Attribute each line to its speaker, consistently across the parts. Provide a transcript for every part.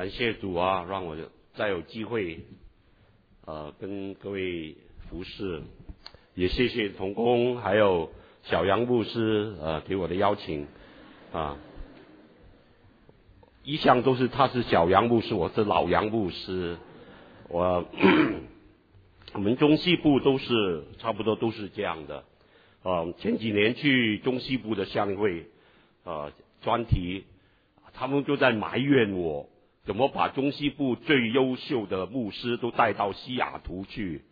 Speaker 1: 感谢主啊，让我再有机会跟各位服侍，也谢谢同工还有小杨牧师给我的邀请啊。一向都是他是小杨牧师，我是老杨牧师。我们中西部都是差不多都是这样的。前几年去中西部的相会专题，他们就在埋怨我怎么把中西部最优秀的牧师都带到西雅图去。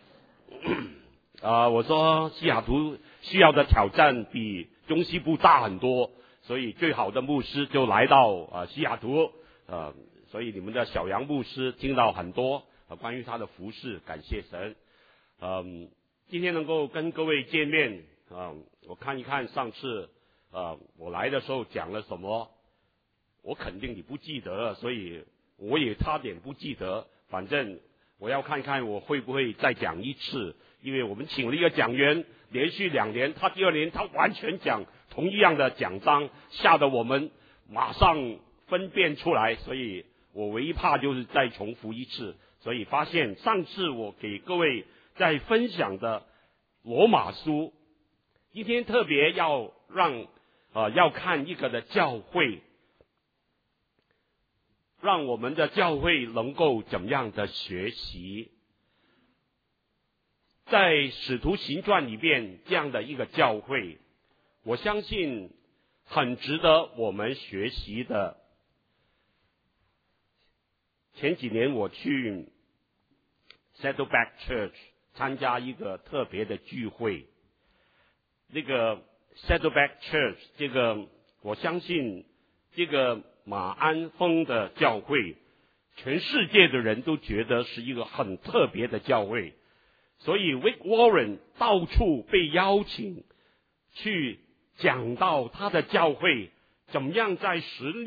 Speaker 1: 我说西雅图需要的挑战比中西部大很多，所以最好的牧师就来到西雅图。所以你们的小杨牧师听到很多关于他的服事，感谢神。今天能够跟各位见面我看一看上次我来的时候讲了什么，我肯定你不记得了，所以我也差点不记得。反正我要看看我会不会再讲一次，因为我们请了一个讲员，连续2年，他第2年他完全讲同一样的讲章，吓得我们马上分辨出来，所以我唯一怕就是再重复一次。所以发现上次我给各位在分享的罗马书，今天特别要看一个的教会，让我们的教会能够怎么样的学习。在使徒行传里面这样的一个教会，我相信很值得我们学习的。前几年我去 Saddleback Church 参加一个特别的聚会，那个 Saddleback Church 这个我相信这个马鞍峰的教会，全世界的人都觉得是一个很特别的教会，所以 Rick Warren 到处被邀请去讲到他的教会怎么样在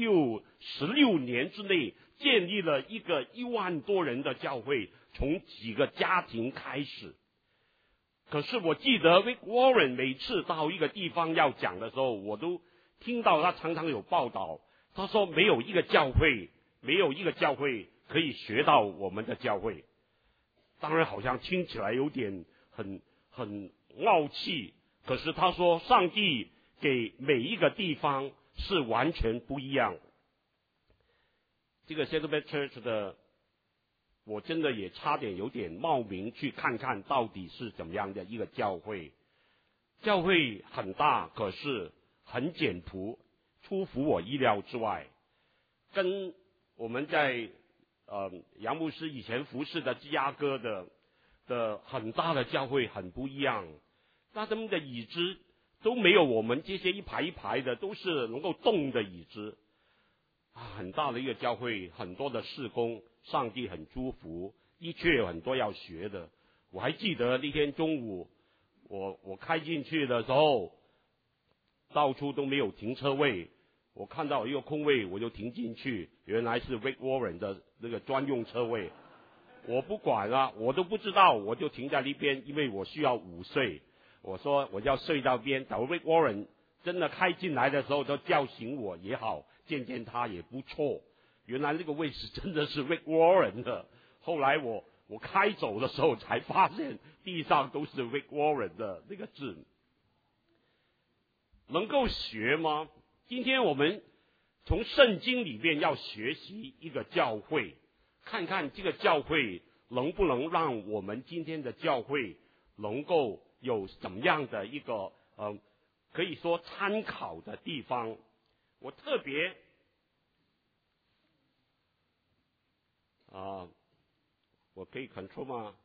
Speaker 1: 16年之内建立了一个1万多人的教会，从几个家庭开始。可是我记得 Rick Warren 每次到一个地方要讲的时候，我都听到他常常有报道，他说没有一个教会可以学到我们的教会。当然好像听起来有点很傲气，可是他说上帝给每一个地方是完全不一样。这个 Saddleback Church 的，我真的也差点有点冒名去看看到底是怎么样的一个教会。教会很大，可是很简朴，出乎我意料之外，跟我们在杨牧师以前服侍的芝加哥的很大的教会很不一样。他们的椅子都没有我们这些一排一排的都是能够动的椅子很大的一个教会，很多的事工，上帝很祝福，的确有很多要学的。我还记得那天中午我开进去的时候，到处都没有停车位，我看到一个空位我就停进去，原来是 Rick Warren 的那个专用车位。我不管我都不知道，我就停在那边，因为我需要午睡。我说我要睡到边，等 Rick Warren 真的开进来的时候，就叫醒我也好，见见他也不错。原来那个位置真的是 Rick Warren 的。后来我开走的时候才发现地上都是 Rick Warren 的那个字。能够学吗？今天我们从圣经里面要学习一个教会，看看这个教会能不能让我们今天的教会能够有怎么样的一个可以说参考的地方。我特别我可以 control 吗？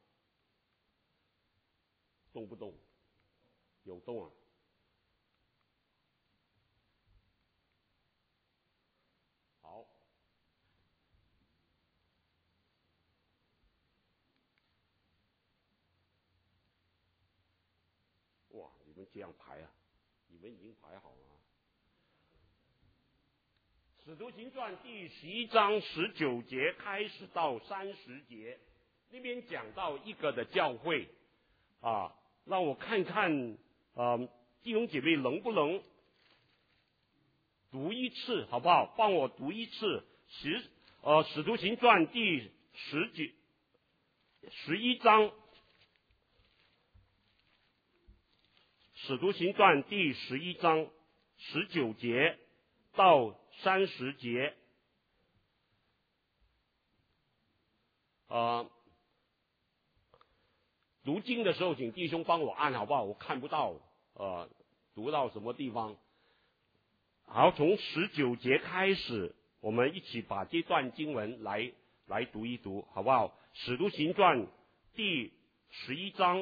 Speaker 1: 动不动有动好，哇，你们这样排你们已经排好了。使徒行传第11章19节开始到30节，那边讲到一个的教会让我看看弟兄姐妹能不能读一次好不好？帮我读一次使徒行传第11章，使徒行传第11章19节到30节。读经的时候，请弟兄帮我按好不好？我看不到，读到什么地方？好，从19节开始，我们一起把这段经文来读一读，好不好？使徒行传第11章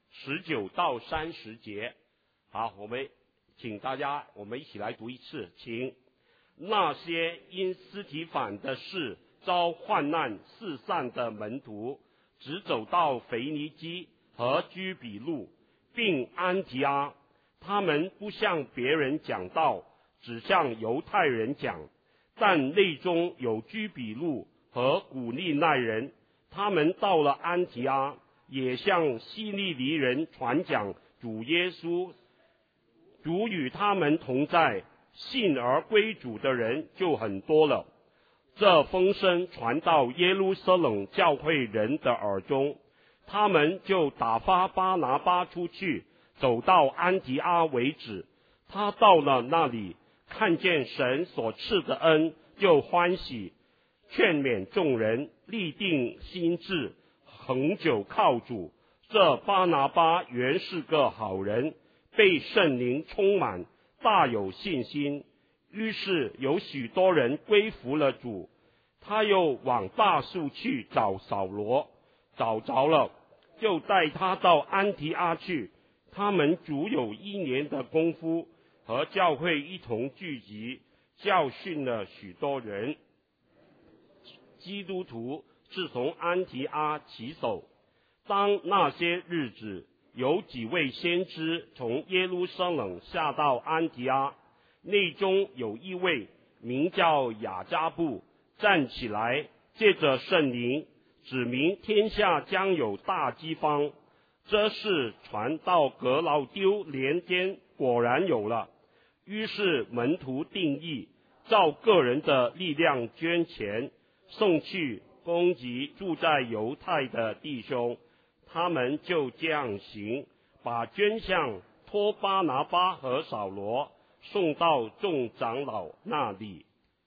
Speaker 1: 19到30节。好，我们请大家，我们一起来读一次，请。那些因司提反的事遭患难四散的门徒，只走到腓尼基和居比路，并安提阿。他们不向别人讲道，只向犹太人讲。但内中有居比路和古利奈人，他们到了安提阿，也向希利尼人传讲主耶稣。主与他们同在，信而归主的人就很多了。这风声传到耶路撒冷教会人的耳中，他们就打发巴拿巴出去，走到安提阿为止。他到了那里，看见神所赐的恩，就欢喜，劝勉众人，立定心志，恒久靠主。这巴拿巴原是个好人，被圣灵充满，大有信心。于是有许多人归服了主。他又往大树去找扫罗，找着了，就带他到安提阿去。他们足有1年的功夫，和教会一同聚集，教训了许多人。基督徒是从安提阿起手。当那些日子，有几位先知从耶路撒冷下到安提阿，内中有一位名叫雅加布，站起来，借着圣灵指明天下将有大饥荒。这事传到革老丢年间，果然有了。于是门徒定义，照个人的力量捐钱，送去供给住在犹太的弟兄。他们就这样行，把捐项托巴拿巴和扫罗送到众长老那里。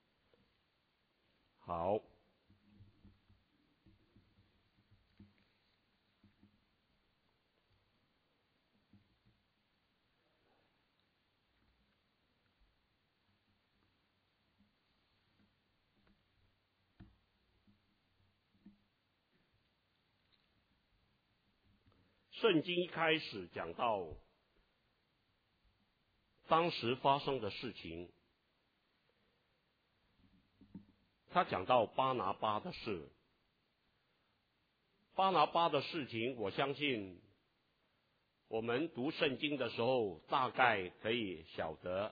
Speaker 1: 好，圣经一开始讲到当时发生的事情，他讲到巴拿巴的事。巴拿巴的事情，我相信我们读圣经的时候大概可以晓得。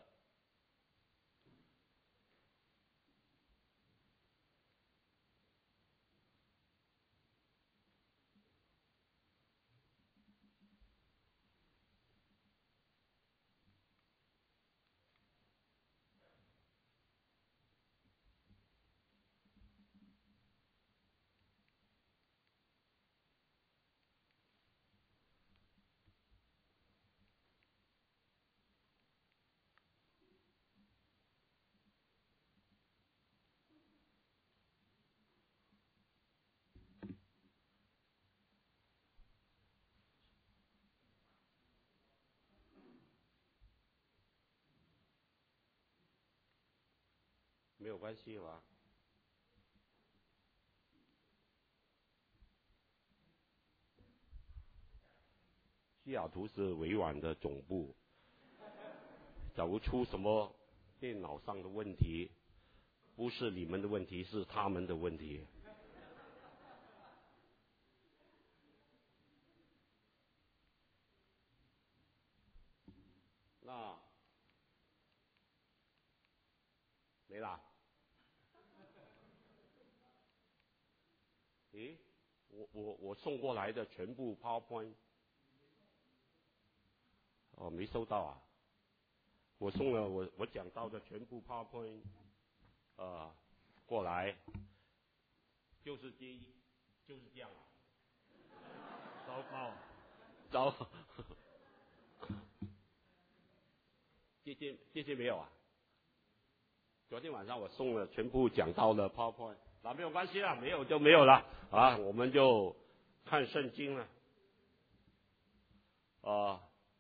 Speaker 1: 没有关系吧？西雅图是微软的总部，假如出什么电脑上的问题，不是你们的问题，是他们的问题。那没啦？诶，我送过来的全部 PowerPoint， 没收到啊？我送了我讲到的全部 PowerPoint，过来， 就是这样啊，糟糕，糟，这些没有啊。昨天晚上我送了，全部讲到了 PowerPoint， 没有关系啦，没有就没有了啊，我们就看圣经了啊。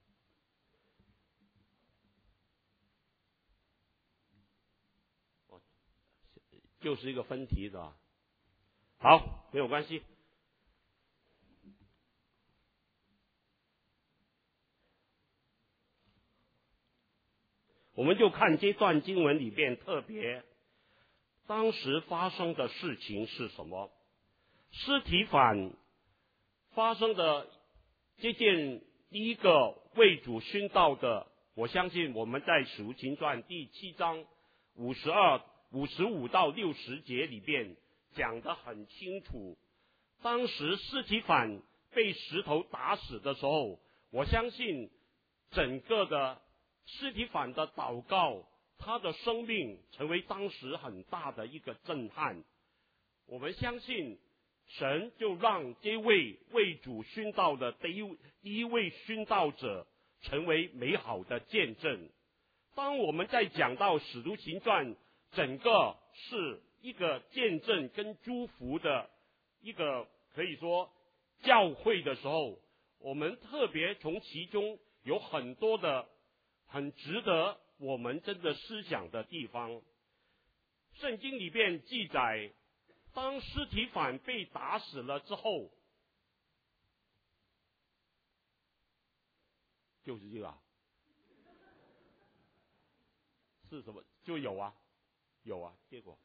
Speaker 1: 就是一个分题是吧？好，没有关系。我们就看这段经文里边特别当时发生的事情是什么。司提反发生的这件第一个为主殉道的，我相信我们在使徒行传第7章55到60节里边讲得很清楚。当时司提反被石头打死的时候，我相信整个的司提反的祷告，他的生命成为当时很大的一个震撼。我们相信神就让这位为主殉道的第一位殉道者成为美好的见证。当我们在讲到使徒行传整个是一个见证跟祝福的一个可以说教会的时候，我们特别从其中有很多的很值得我们真的思想的地方。圣经里边记载，当司提反被打死了之后，就是这个啊，是什么？就有啊，结果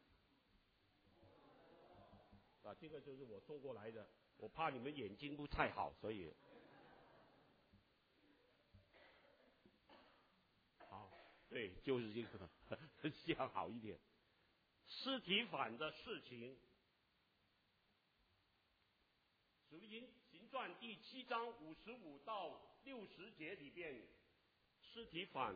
Speaker 1: 啊，这个就是我送过来的，我怕你们眼睛不太好，所以好，对，就是这个，这样好一点。司提反的事情，使徒行传第7章55到60节里边，司提反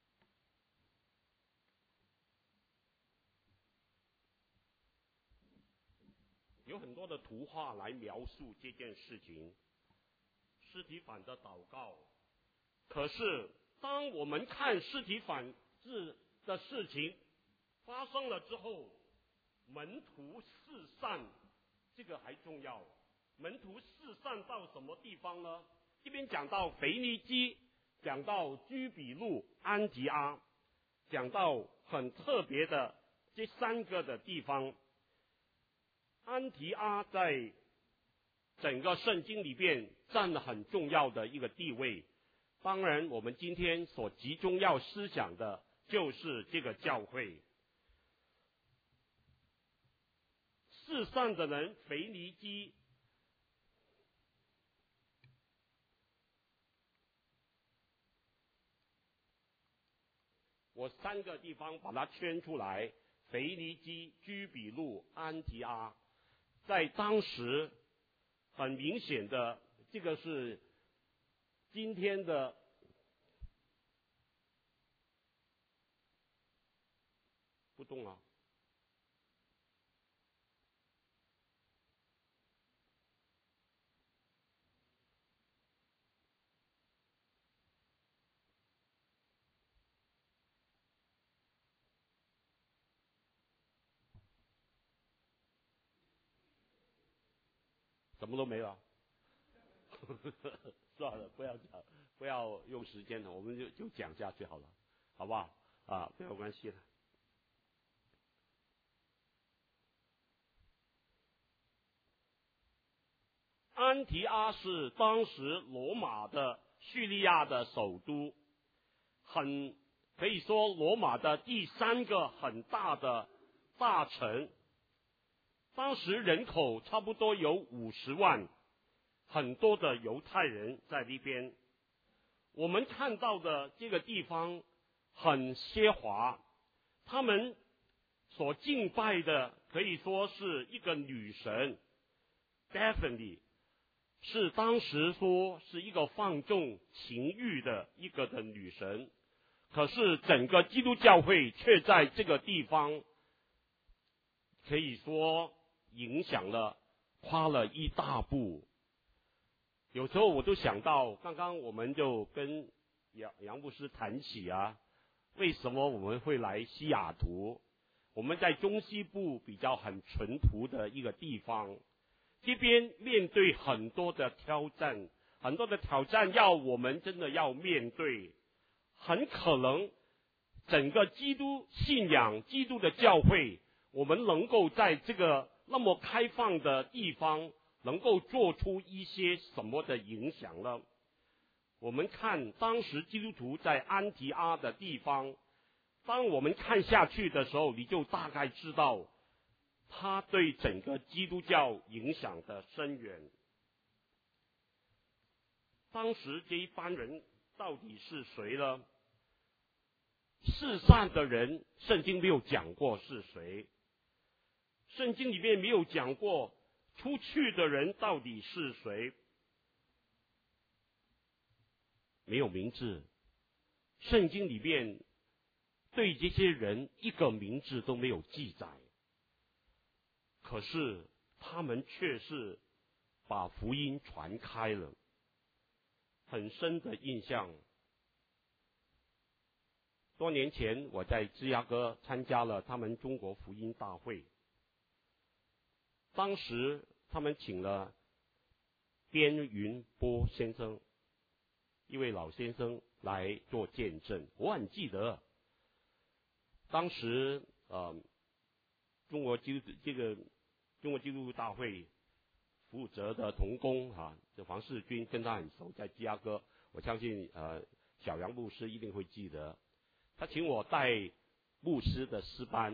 Speaker 1: 有很多的图画来描述这件事情，司提反的祷告。可是当我们看司提反的事情发生了之后，门徒四散，这个还重要。门徒四散到什么地方呢？这边讲到腓尼基，讲到居比路、安提阿，讲到很特别的这3个的地方。安提阿在整个圣经里边占了很重要的一个地位。当然我们今天所集中要思想的就是这个教会。四散的人，腓尼基，我3个地方把它圈出来，腓尼基、居比路、安提阿。在当时很明显的，这个是今天的不动啊，什么都没了。算了，不要讲，不要用时间了，我们就讲下去好了，好不好？啊，没有关系了。安提阿是当时罗马的叙利亚的首都，可以说罗马的第3个很大的大城。当时人口差不多有50万，很多的犹太人在那边。我们看到的这个地方很奢华，他们所敬拜的可以说是一个女神 ，Daphne， 是当时说是一个放纵情欲的一个的女神。可是整个基督教会却在这个地方可以说影响了，跨了一大步。有时候我都想到，刚刚我们就跟杨牧师谈起啊，为什么我们会来西雅图？我们在中西部比较很淳朴的一个地方，这边面对很多的挑战，很多的挑战要我们真的要面对，很可能整个基督信仰、基督的教会，我们能够在这个那么开放的地方，能够做出一些什么的影响呢？我们看当时基督徒在安提阿的地方，当我们看下去的时候，你就大概知道他对整个基督教影响的深远。当时这一班人到底是谁呢？世上的人，圣经没有讲过是谁，圣经里面没有讲过出去的人到底是谁，没有名字。圣经里面对这些人一个名字都没有记载，可是他们却是把福音传开了，很深的印象。多年前我在芝加哥参加了他们中国福音大会，当时他们请了边云波先生，一位老先生来做见证。我很记得当时中国基督大会负责的同工这黄世军跟他很熟，在芝加哥，我相信小杨牧师一定会记得。他请我带牧师的诗班，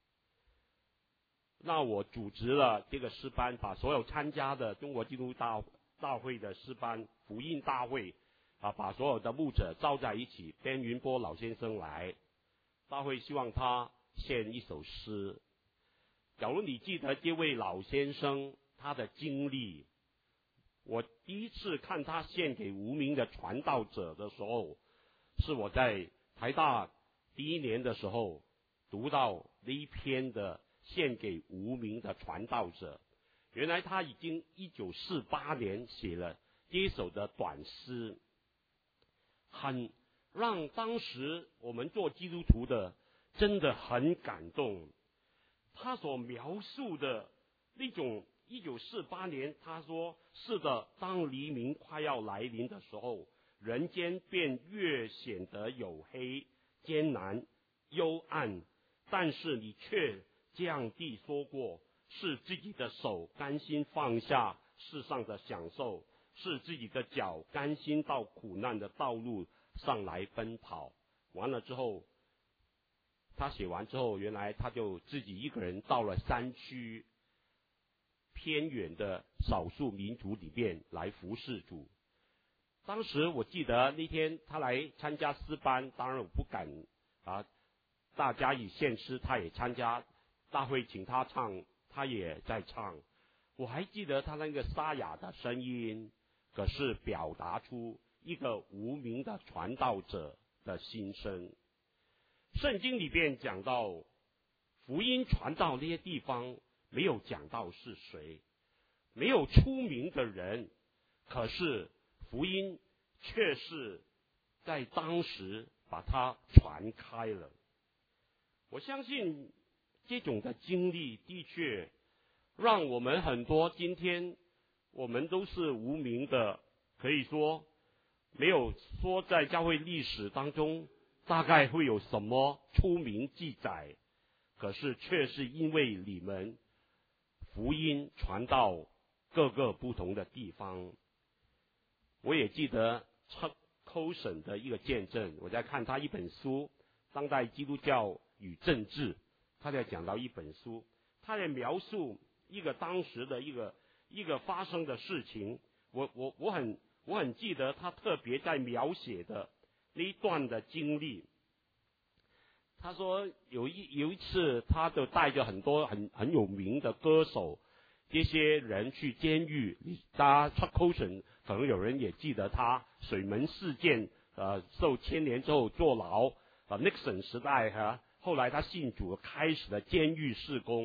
Speaker 1: 那我组织了这个诗班，把所有参加的中国基督大会的诗班福音大会把所有的牧者召在一起。边云波老先生来，大会希望他献一首诗。假如你记得这位老先生他的经历，我第一次看他献给无名的传道者的时候，是我在台大第一年的时候读到那一篇的献给无名的传道者。原来他已经1948年写了这一首的短诗，很让当时我们做基督徒的真的很感动。他所描述的那种1948年，他说是的，当黎明快要来临的时候，人间便越显得黝黑、艰难、幽暗，但是你却这样地说过，是自己的手甘心放下世上的享受，是自己的脚甘心到苦难的道路上来奔跑。完了之后，他写完之后，原来他就自己一个人到了山区偏远的少数民族里面来服侍主。当时我记得那天他来参加诗班，当然我不敢大家以献诗，他也参加，大会请他唱，他也在唱。我还记得他那个沙哑的声音，可是表达出一个无名的传道者的心声。圣经里边讲到福音传到那些地方，没有讲到是谁，没有出名的人，可是福音却是在当时把它传开了。我相信这种的经历的确让我们很多今天我们都是无名的，可以说没有说在教会历史当中大概会有什么出名记载，可是却是因为你们福音传到各个不同的地方。我也记得Chuck Colson的一个见证，我在看他一本书《当代基督教与政治》，他在讲到一本书，他在描述一个当时的一个发生的事情。我很记得他特别在描写的那一段的经历。他说有一次，他就带着很多很有名的歌手，这些人去监狱。大家 Chuck Colson 可能有人也记得他水门事件，受牵连之后坐牢，Nixon 时代后来他信主，开始了监狱事工，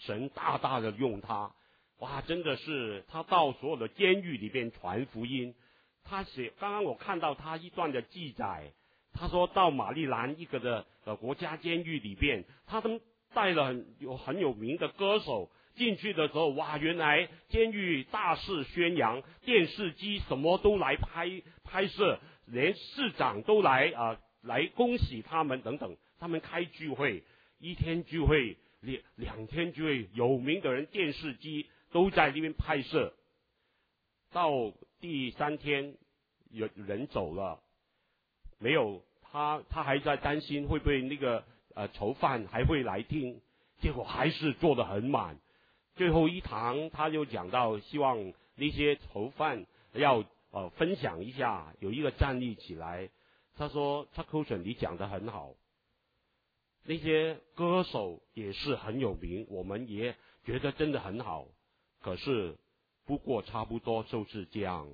Speaker 1: 神大大的用他，哇，真的是他到所有的监狱里边传福音。刚刚我看到他一段的记载，他说到马里兰一个的国家监狱里边，他们带了很有名的歌手进去的时候，哇，原来监狱大肆宣扬，电视机什么都来拍摄，连市长都来恭喜他们等等。他们开聚会，1天聚会2天聚会，有名的人电视机都在那边拍摄。到第3天有人走了，没有他还在担心会不会那个囚犯还会来听，结果还是坐得很满。最后一堂他就讲到，希望那些囚犯要分享一下，有一个站立起来，他说 Chuck Colson 你讲得很好，那些歌手也是很有名，我们也觉得真的很好，可是不过差不多就是这样。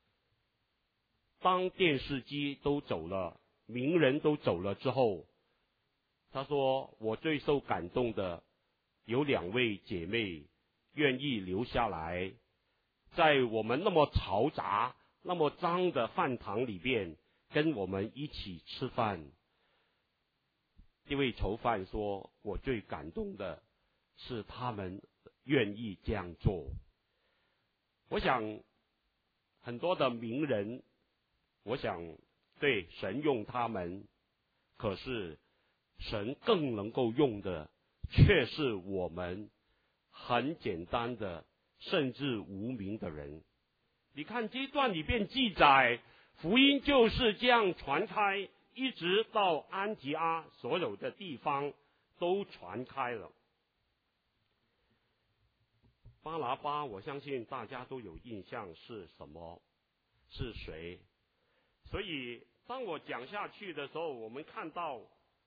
Speaker 1: 当电视机都走了，名人都走了之后，他说我最受感动的有2位姐妹愿意留下来，在我们那么嘈杂那么脏的饭堂里边跟我们一起吃饭。这位囚犯说，我最感动的是他们愿意这样做。我想很多的名人，我想对神用他们，可是神更能够用的却是我们很简单的甚至无名的人。你看这段里边记载，福音就是这样传开，一直到安提阿，所有的地方都传开了。巴拿巴，我相信大家都有印象是什么，是谁。所以当我讲下去的时候，我们看到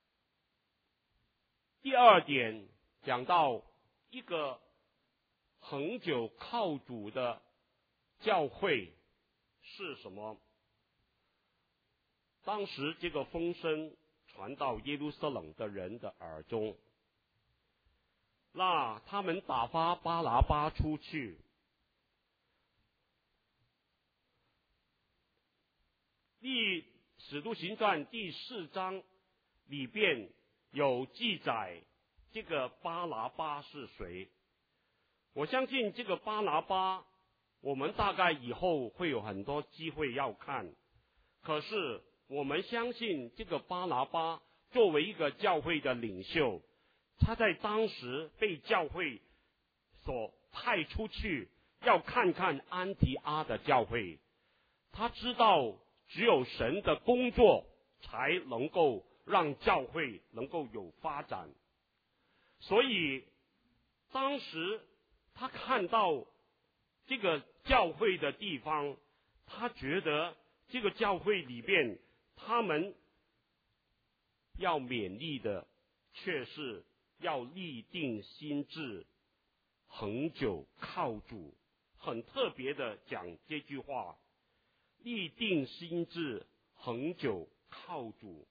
Speaker 1: 第2点讲到一个恒久靠主的教会是什么。当时这个风声传到耶路撒冷的人的耳中，那他们打发巴拿巴出去，使徒行传第4章里边有记载这个巴拿巴是谁。我相信这个巴拿巴我们大概以后会有很多机会要看，可是我们相信这个巴拿巴作为一个教会的领袖，他在当时被教会所派出去，要看看安提阿的教会。他知道只有神的工作才能够让教会能够有发展，所以当时他看到这个教会的地方，他觉得这个教会里边他们要勉励的却是要立定心志，恒久靠主。很特别的讲这句话，立定心志，恒久靠主，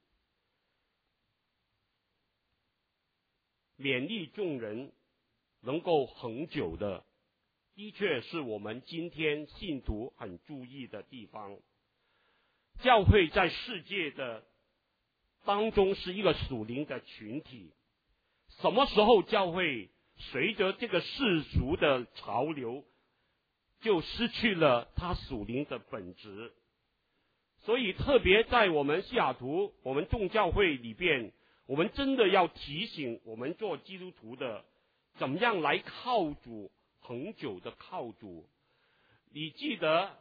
Speaker 1: 勉励众人能够恒久的，的确是我们今天信徒很注意的地方。教会在世界的当中是一个属灵的群体，什么时候教会随着这个世俗的潮流就失去了它属灵的本质。所以特别在我们西雅图，我们众教会里边，我们真的要提醒我们做基督徒的，怎么样来靠主，恒久的靠主。你记得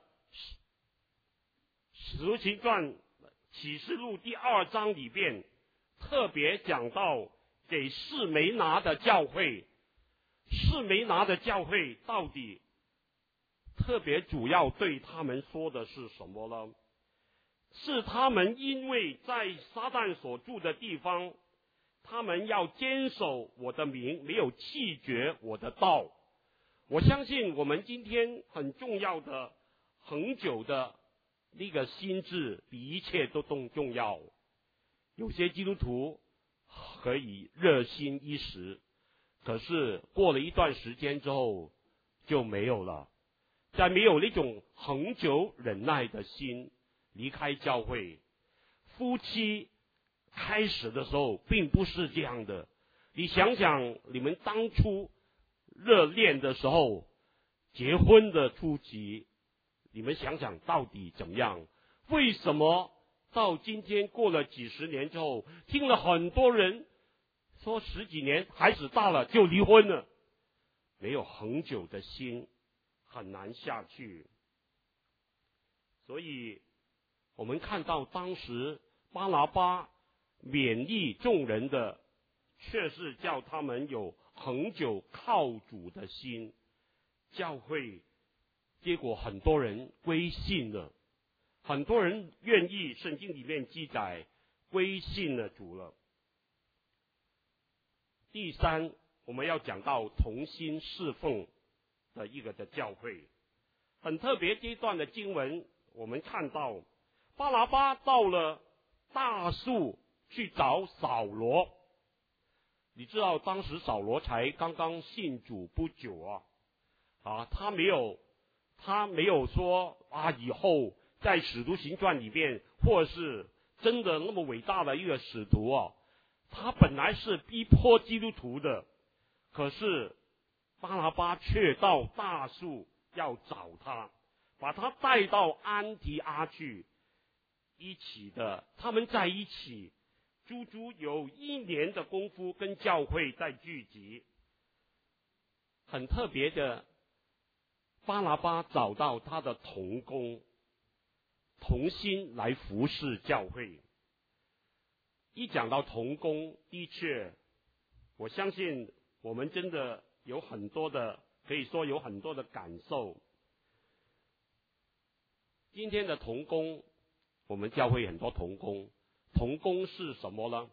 Speaker 1: 使徒行传启示录第2章里边特别讲到给士梅拿的教会，士梅拿的教会到底特别主要对他们说的是什么呢？是他们因为在撒旦所住的地方，他们要坚守我的名，没有弃绝我的道。我相信我们今天很重要的恒久的那个心志比一切都重要。有些基督徒可以热心一时， 可是过了一段时间之后就没有了，再没有那种恒久忍耐的心，离开教会。夫妻开始的时候并不是这样的，你想想你们当初热恋的时候，结婚的初期，你们想想到底怎么样？为什么到今天过了几十年之后，听了很多人说10几年孩子大了就离婚了？没有恒久的心，很难下去。所以我们看到当时巴拿巴勉励众人的，却是叫他们有恒久靠主的心。教会结果很多人归信了，很多人愿意，圣经里面记载归信了主了。第三，我们要讲到同心侍奉的一个的教会。很特别这一段的经文，我们看到巴拿巴到了大树去找扫罗。你知道当时扫罗才刚刚信主不久他没有说以后在使徒行传里面或是真的那么伟大的一个使徒他本来是逼迫基督徒的，可是巴拿巴却到大树要找他，把他带到安提阿去，一起的，他们在一起足足有1年的功夫跟教会在聚集。很特别的，巴拿巴找到他的同工，同心来服侍教会。一讲到同工，的确我相信我们真的有很多的，可以说有很多的感受。今天的同工，我们教会很多同工，同工是什么呢？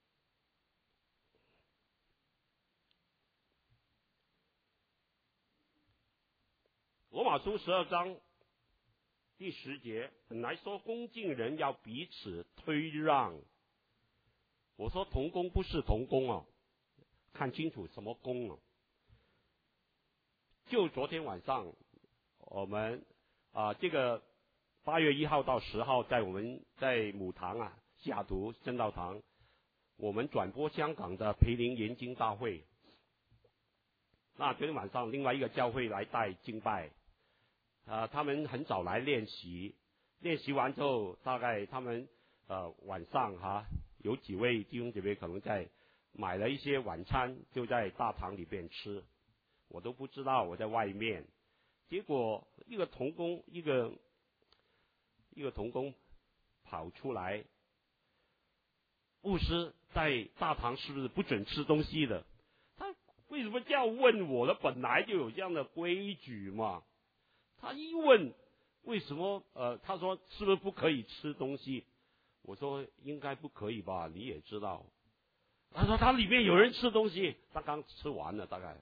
Speaker 1: 罗马书12章第10节，本来说恭敬人要彼此推让。我说同工不是同工看清楚什么工就昨天晚上我们这个8月1号到10号在我们在母堂西雅图真道堂，我们转播香港的培灵研经大会。那昨天晚上另外一个教会来带敬拜，他们很早来练习完之后，大概他们晚上有几位弟兄姐妹可能在买了一些晚餐，就在大堂里边吃，我都不知道，我在外面。结果一个同工跑出来，牧师在大堂是不是不准吃东西的？他为什么这样问我呢？本来就有这样的规矩嘛。他一问为什么他说是不是不可以吃东西？我说应该不可以吧，你也知道。他说他里面有人吃东西，他刚吃完了大概。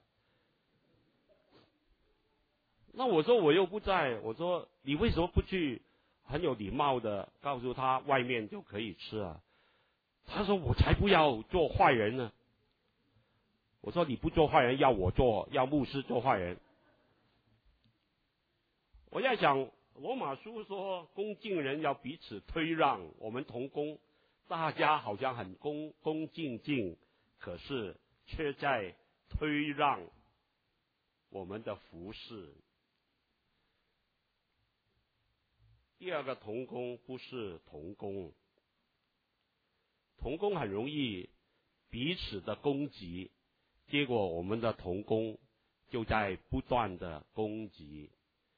Speaker 1: 那我说我又不在，我说你为什么不去很有礼貌的告诉他外面就可以吃啊？他说我才不要做坏人呢。我说你不做坏人，要牧师做坏人。我在想罗马书说恭敬人要彼此推让，我们同工大家好像很恭敬敬，可是却在推让我们的服事。第二个同工不是同工，同工很容易彼此的攻击，结果我们的同工就在不断的攻击。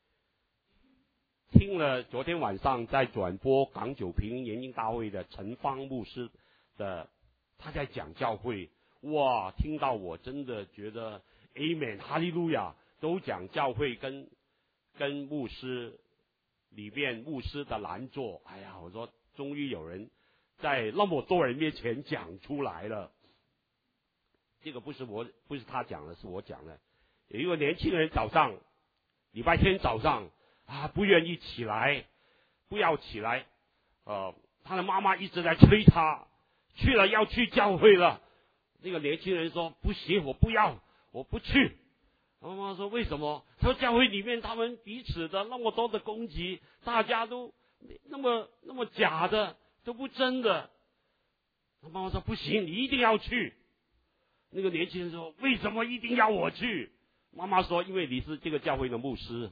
Speaker 1: 听了昨天晚上在转播港九平研经大会的陈方牧师的，他在讲教会，哇，听到我真的觉得 Amen 哈利路亚，都讲教会跟牧师里面牧师的难做。哎呀，我说终于有人在那么多人面前讲出来了。这个不是他讲的，是我讲的。有一个年轻人礼拜天早上不愿意起来，不要起来，他的妈妈一直在催他，要去教会了。那个年轻人说不行，我不要， 我不去。妈妈说为什么？他说教会里面他们彼此的那么多的攻击，大家都那么假的，都不真的。妈妈说不行，你一定要去。那个年轻人说为什么一定要我去？妈妈说因为你是这个教会的牧师。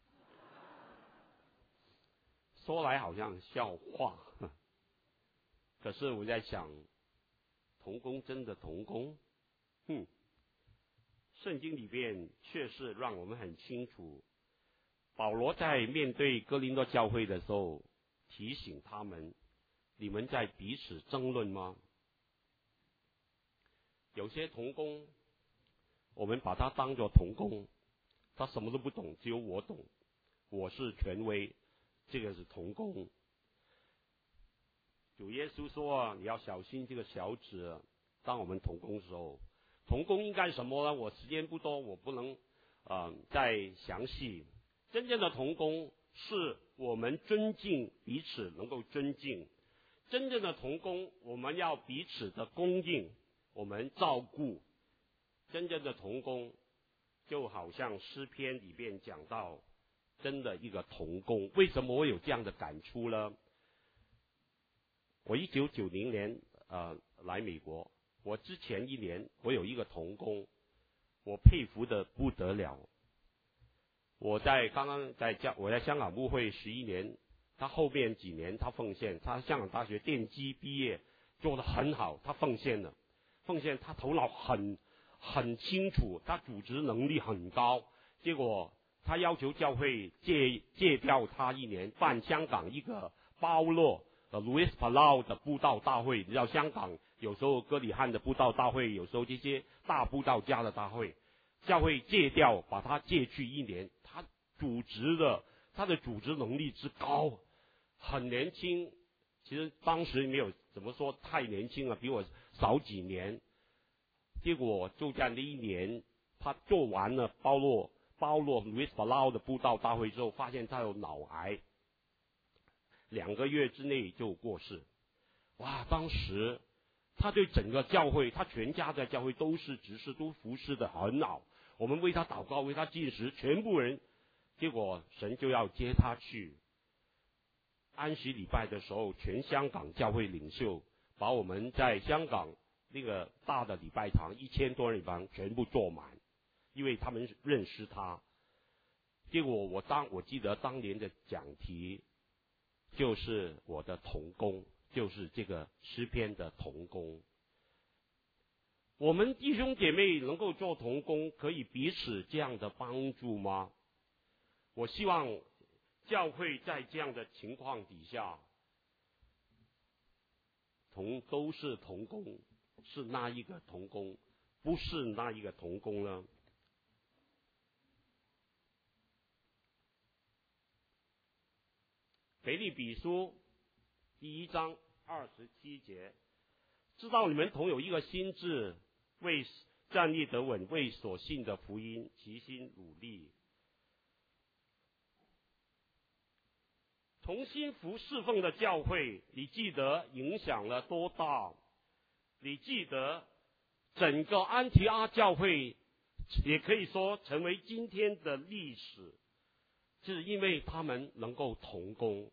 Speaker 1: 说来好像笑话，可是我在想，同工真的同工？圣经里边确实让我们很清楚，保罗在面对哥林多教会的时候提醒他们，你们在彼此争论吗？有些同工我们把他当作同工，他什么都不懂，只有我懂，我是权威，这个是同工。主耶稣说你要小心这个小子。当我们同工的时候，同工应该什么呢？我时间不多，我不能再详细。真正的同工是我们尊敬彼此，能够尊敬。真正的同工，我们要彼此的供应，我们照顾。真正的同工就好像诗篇里面讲到真的一个同工。为什么我有这样的感触呢？我1990年来美国，我之前1年我有一个同工，我佩服的不得了。我在香港牧会11年，他后面几年他奉献，他香港大学电机毕业，做得很好，他奉献，他头脑很清楚，他组织能力很高。结果他要求教会借调他1年，办香港一个包络Louis Palau 的布道大会。你知道香港有时候哥里汉的布道大会，有时候这些大布道家的大会，教会借调把他借去1年。他的组织能力之高，很年轻，其实当时没有怎么说太年轻了，比我少几年。结果就在那1年，他做完了包络 Louis Palau 的布道大会之后，发现他有脑癌，2个月之内就过世。哇！当时他对整个教会，他全家在教会都是执事，都服侍的很好。我们为他祷告，为他禁食，全部人。结果神就要接他去。安息礼拜的时候，全香港教会领袖把我们在香港那个大的礼拜堂1000多人礼拜堂全部坐满，因为他们认识他。结果我记得当年的讲题就是我的同工，就是这个诗篇的同工。我们弟兄姐妹能够做同工，可以彼此这样的帮助吗？我希望教会在这样的情况底下，都是同工，是那一个同工，不是那一个同工呢？腓立比书1章27节，知道你们同有一个心志，为站立得稳，为所信的福音齐心努力。同心侍奉的教会，你记得影响了多大？你记得整个安提阿教会也可以说成为今天的历史，是因为他们能够同工。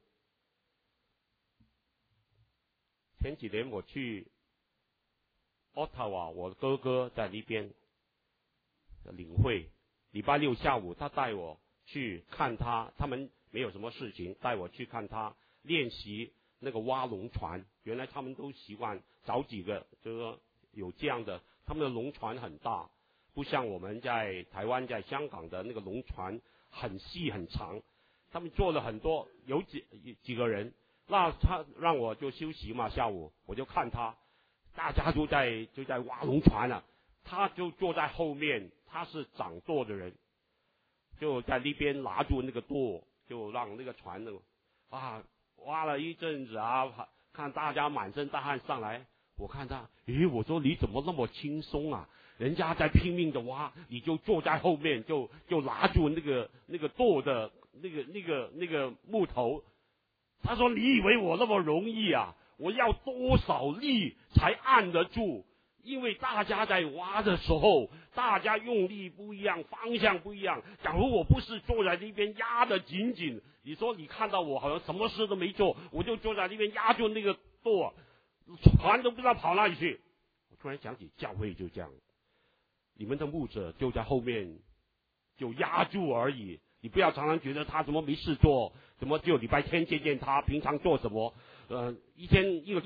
Speaker 1: 前几年我去 Ottawa， 我哥哥在那边领会，礼拜6下午他带我去看他们没有什么事情，带我去看他练习那个挖龙船。原来他们都习惯找几个，就是说有这样的，他们的龙船很大，不像我们在台湾在香港的那个龙船很细很长。他们做了很多，有几个人，那他让我就休息嘛，下午我就看大家就在挖龙船了，他就坐在后面，他是掌舵的人，就在那边拿住那个舵，就让那个船挖了一阵子啊，看大家满身大汗上来，我看他，我说你怎么那么轻松啊？人家在拼命的挖，你就坐在后面，就拿住那个舵的那个木头。他说你以为我那么容易啊？我要多少力才按得住？因为大家在挖的时候， 大家用力不一样，方向不一样。假如我不是坐在那边压得紧紧，你说你看到我好像什么事都没做，我就坐在那边压住那个舵，船都不知道跑哪里去。我突然想起教会就这样，你们的牧者就在后面就压住而已，你不要常常觉得他怎么没事做，怎么只有礼拜天见见他，平常做什么一天一个